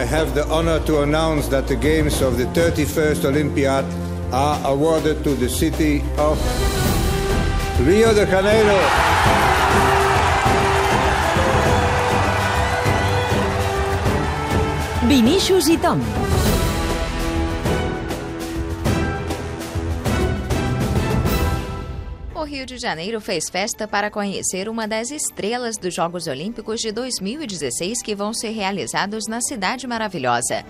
I have the honor to announce that the games of the 31st Olympiad are awarded to the city of Rio de Janeiro. Vinícius i Tom. O Rio de Janeiro fez festa para conhecer uma das estrelas dos Jogos Olímpicos de 2016 que vão ser realizados na Cidade Maravilhosa.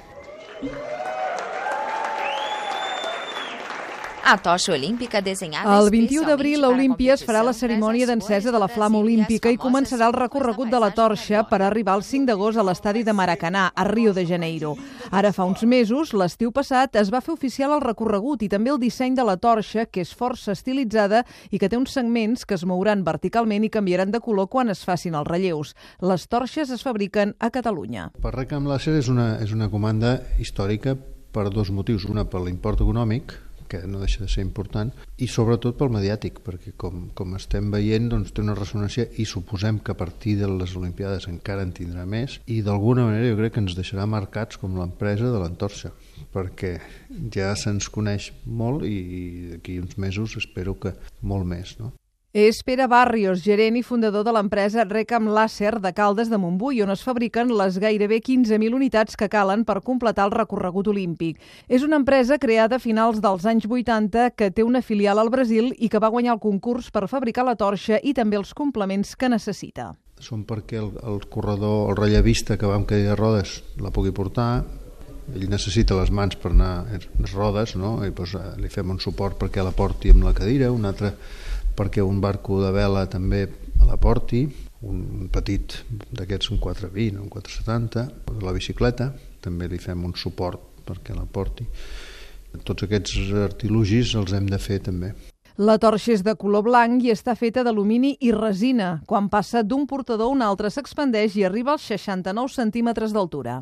A tocha olímpica desenhada El 21 d'abril, l'Olímpia es farà la cerimònia d'encesa de la flama olímpica i començarà el recorregut de la torxa per arribar el 5 d'agost a l'estadi de Maracanà, a Rio de Janeiro. Ara fa uns mesos, l'estiu passat, es va fer oficial el recorregut i també el disseny de la torxa, que és força estilitzada i que té uns segments que es mouran verticalment i canviaran de color quan es facin els relleus. Les torxes es fabriquen a Catalunya. Per Recam Láser és una comanda històrica per dos motius. Una, per l'import econòmic, que no deixa de ser important, i sobretot pel mediàtic, perquè com estem veient, doncs, té una ressonància i suposem que a partir de les Olimpiades encara en tindrà més, i d'alguna manera jo crec que ens deixarà marcats com l'empresa de l'Antorxa, perquè ja se'ns coneix molt i d'aquí uns mesos espero que molt més, no? És Pere Barrios, gerent i fundador de l'empresa Recam Láser de Caldes de Montbui, on es fabriquen les gairebé 15.000 unitats que calen per completar el recorregut olímpic. És una empresa creada a finals dels anys 80 que té una filial al Brasil i que va guanyar el concurs per fabricar la torxa i també els complements que necessita. Són perquè el corredor, el rellevista que va amb cadira de rodes la pugui portar. Ell necessita les mans per anar les rodes, no? I doncs, li fem un suport perquè la porti amb la cadira, un altre perquè un barco de vela també la porti, un petit d'aquests, un 420, un 470, la bicicleta, també li fem un suport perquè la porti. Tots aquests artilugis els hem de fer també. La torxa és de color blanc i està feta d'alumini i resina. Quan passa d'un portador a un altre s'expandeix i arriba als 69 centímetres d'altura.